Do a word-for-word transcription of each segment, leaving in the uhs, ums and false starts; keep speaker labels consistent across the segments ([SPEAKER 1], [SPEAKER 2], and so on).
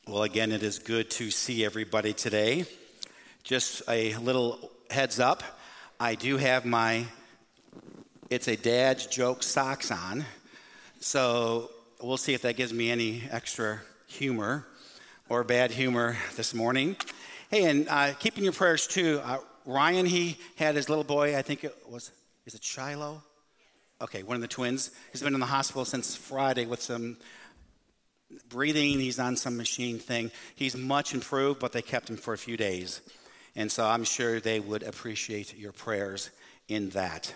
[SPEAKER 1] Well, again, it is good to see everybody today. Just a little heads up, I do have my, it's a dad's joke socks on, so we'll see if that gives me any extra humor or bad humor this morning. Hey, and uh, keep in your prayers too, uh, Ryan, he had his little boy, I think it was, is it Shiloh? Okay, one of the twins. He's been in the hospital since Friday with some breathing. He's on some machine thing. He's much improved, but they kept him for a few days. And so I'm sure they would appreciate your prayers in that.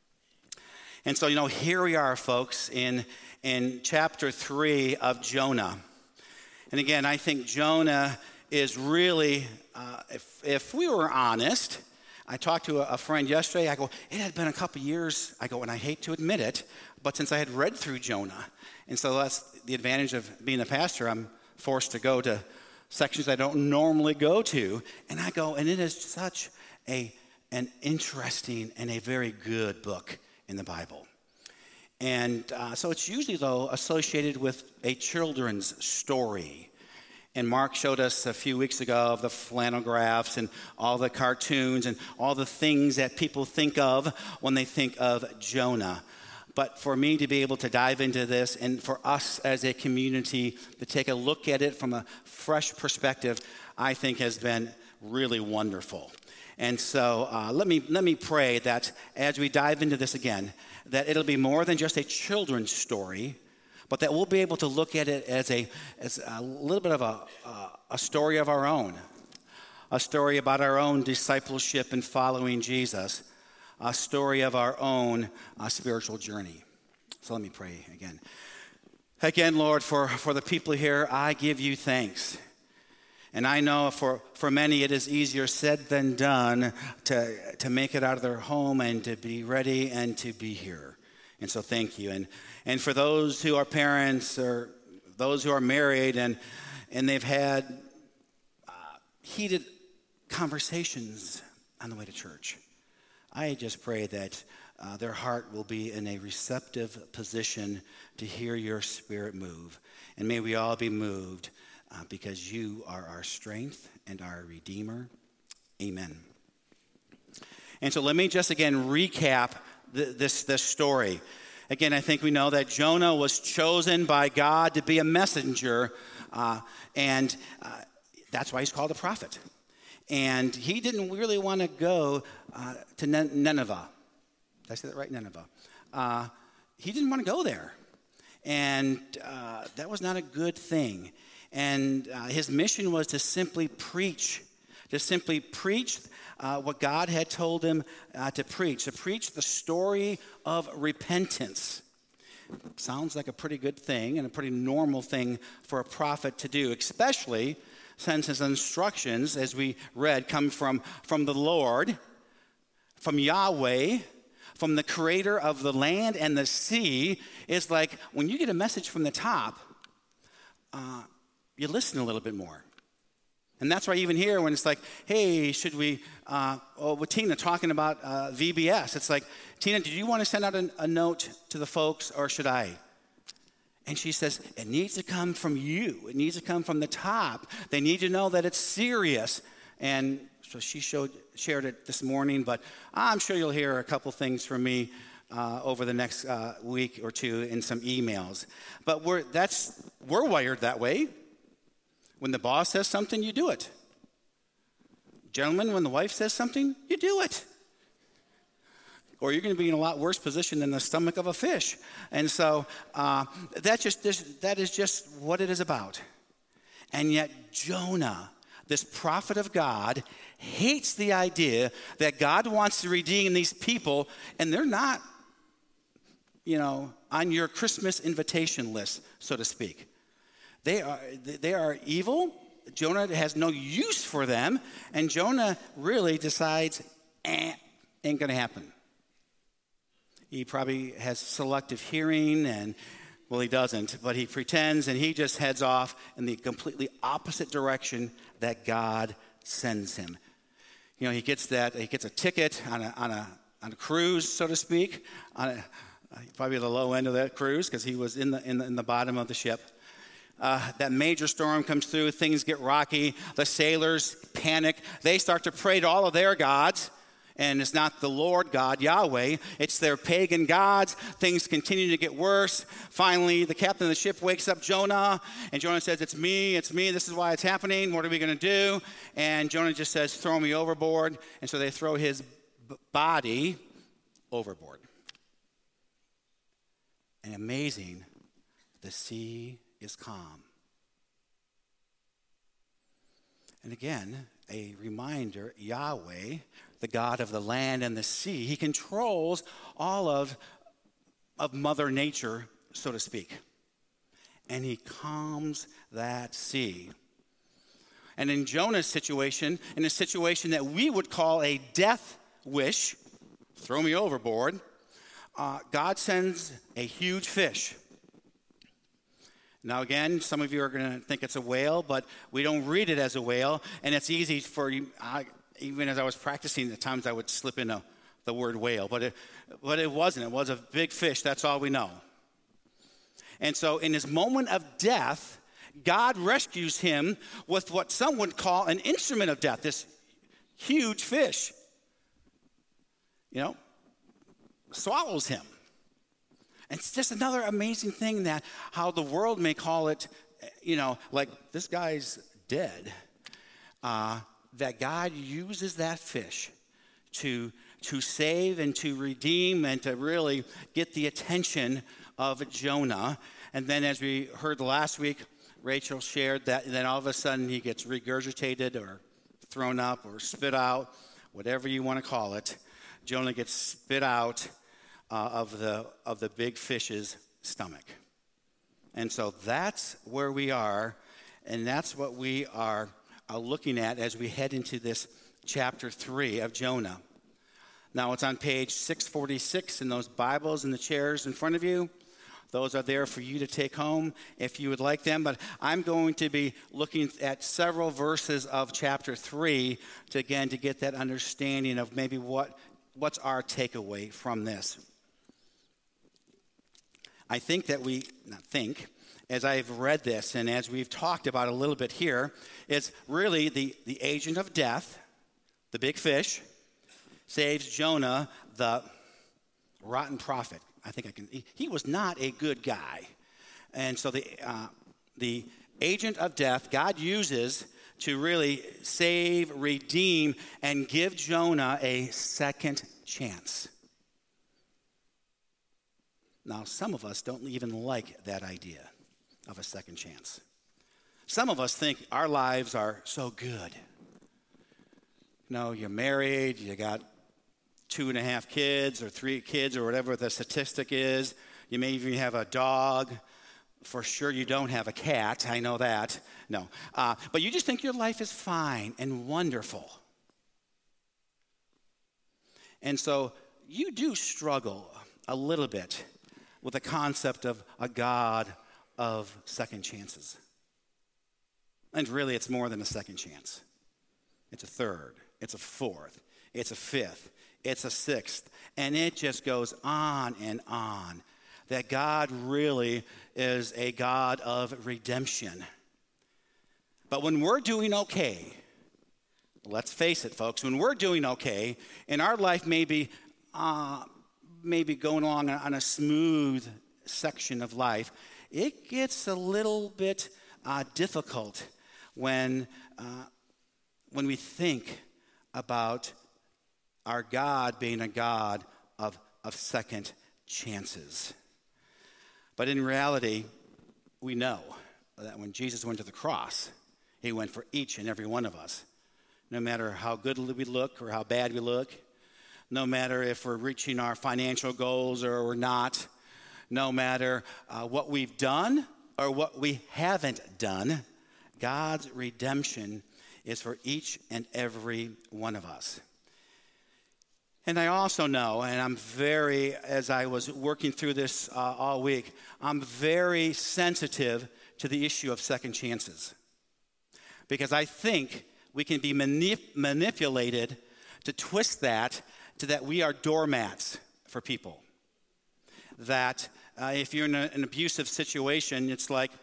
[SPEAKER 1] And so, you know, here we are, folks, in, in chapter three of Jonah. And again, I think Jonah is really, uh, if, if we were honest, I talked to a, a friend yesterday. I go, it had been a couple years. I go, and I hate to admit it, but since I had read through Jonah. And so that's the advantage of being a pastor. I'm forced to go to sections I don't normally go to. And I go, and it is such a an interesting and a very good book in the Bible. And uh, so it's usually, though, associated with a children's story. And Mark showed us a few weeks ago of the flannel graphs and all the cartoons and all the things that people think of when they think of Jonah. But for me to be able to dive into this and for us as a community to take a look at it from a fresh perspective, I think has been really wonderful. And so uh, let me let me pray that as we dive into this again, that it'll be more than just a children's story, but that we'll be able to look at it as a as a little bit of a uh, a story of our own, a story about our own discipleship and following Jesus, a story of our own uh, spiritual journey. So let me pray again. Again, Lord, for, for the people here, I give you thanks. And I know for, for many it is easier said than done to, to make it out of their home and to be ready and to be here. And so thank you. And, and for those who are parents or those who are married and, and they've had uh, heated conversations on the way to church, I just pray that uh, their heart will be in a receptive position to hear your Spirit move. And may we all be moved uh, because you are our strength and our Redeemer. Amen. And so let me just again recap th- this, this story. Again, I think we know that Jonah was chosen by God to be a messenger, uh, and uh, that's why he's called a prophet. And he didn't really want to go uh, to Nineveh. Did I say that right? Nineveh. Uh, he didn't want to go there. And uh, that was not a good thing. And uh, his mission was to simply preach, to simply preach uh, what God had told him uh, to preach, to preach the story of repentance. Sounds like a pretty good thing and a pretty normal thing for a prophet to do, especially since his instructions, as we read, come from, from the Lord, from Yahweh, from the creator of the land and the sea. It's like when you get a message from the top, uh, you listen a little bit more. And that's why even here when it's like, hey, should we, uh, oh, with Tina talking about uh, V B S, it's like, Tina, did you want to send out a, a note to the folks or should I? And she says, it needs to come from you. It needs to come from the top. They need to know that it's serious. And so she showed, shared it this morning, but I'm sure you'll hear a couple things from me uh, over the next uh, week or two in some emails. But we're, that's, we're wired that way. When the boss says something, you do it. Gentlemen, when the wife says something, you do it. Or you're going to be in a lot worse position than the stomach of a fish. And so uh, that just that is just what it is about. And yet Jonah, this prophet of God, hates the idea that God wants to redeem these people, and they're not, you know, on your Christmas invitation list, so to speak. They are they are evil. Jonah has no use for them, and Jonah really decides, eh, ain't going to happen. He probably has selective hearing, and, well, he doesn't, but he pretends, and he just heads off in the completely opposite direction that God sends him. You know, he gets that, he gets a ticket on a on a, on a cruise, so to speak, on a, probably the low end of that cruise, because he was in the, in the in the bottom of the ship. uh, that major storm comes through, things get rocky, the sailors panic, they start to pray to all of their gods, and it's not the Lord God, Yahweh, it's their pagan gods. Things continue to get worse. Finally, the captain of the ship wakes up Jonah, and Jonah says, it's me, it's me, this is why it's happening, what are we going to do? And Jonah just says, throw me overboard, and so they throw his b- body overboard. And amazing, the sea is calm. And again, a reminder, Yahweh, the God of the land and the sea, he controls all of, of Mother Nature, so to speak. And he calms that sea. And in Jonah's situation, in a situation that we would call a death wish, throw me overboard, uh, God sends a huge fish. Now again, some of you are going to think it's a whale, but we don't read it as a whale, and it's easy for you, I, even as I was practicing, at times I would slip in a, the word whale, but it, but it wasn't. It was a big fish, that's all we know. And so in his moment of death, God rescues him with what some would call an instrument of death, this huge fish, you know, swallows him. And it's just another amazing thing that how the world may call it, you know, like this guy's dead, uh, that God uses that fish to, to save and to redeem and to really get the attention of Jonah. And then as we heard last week, Rachel shared that then all of a sudden he gets regurgitated or thrown up or spit out, whatever you want to call it. Jonah gets spit out uh, of the of the big fish's stomach. And so that's where we are, and that's what we are uh, looking at as we head into this chapter three of Jonah. Now it's on page six forty-six in those Bibles in the chairs in front of you. Those are there for you to take home if you would like them. But I'm going to be looking at several verses of chapter three to, again, to get that understanding of maybe what what's our takeaway from this. I think that we, not think, as I've read this and as we've talked about a little bit here, is really the, the agent of death, the big fish, saves Jonah, the rotten prophet. I think I can, he, he was not a good guy. And so the uh, the agent of death, God uses to really save, redeem, and give Jonah a second chance. Now, some of us don't even like that idea of a second chance. Some of us think our lives are so good. You know, you're married, you got two and a half kids or three kids or whatever the statistic is. You may even have a dog. For sure you don't have a cat. I know that. No. Uh, but you just think your life is fine and wonderful. And so you do struggle a little bit with the concept of a God of second chances. And really it's more than a second chance. It's a third. It's a fourth. It's a fifth. It's a sixth, and it just goes on and on, that God really is a God of redemption. But when we're doing okay, let's face it, folks, when we're doing okay, and our life may be, uh, maybe going along on a smooth section of life, it gets a little bit uh, difficult when, uh, when we think about our God being a God of, of second chances. But in reality, we know that when Jesus went to the cross, he went for each and every one of us. No matter how good we look or how bad we look, no matter if we're reaching our financial goals or we're not, no matter uh, what we've done or what we haven't done, God's redemption is for each and every one of us. And I also know, and I'm very, as I was working through this uh, all week, I'm very sensitive to the issue of second chances. Because I think we can be manip- manipulated to twist that to that we are doormats for people. That uh, if you're in a, an abusive situation, it's like,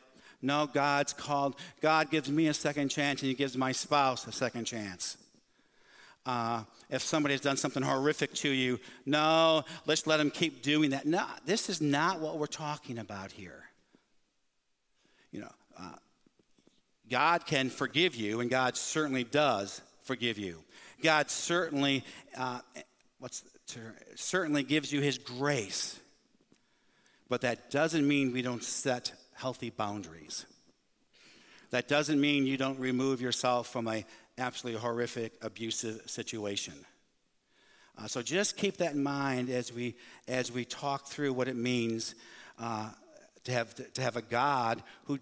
[SPEAKER 1] No, God's called, God gives me a second chance and he gives my spouse a second chance. Uh, if somebody has done something horrific to you, no, let's let them keep doing that. No, this is not what we're talking about here. You know, uh, God can forgive you, and God certainly does forgive you. God certainly, uh, what's the term? certainly gives you his grace. But that doesn't mean we don't set healthy boundaries. That doesn't mean you don't remove yourself from a absolutely horrific, abusive situation. Uh, so just keep that in mind as we as we talk through what it means uh, to have to have a God who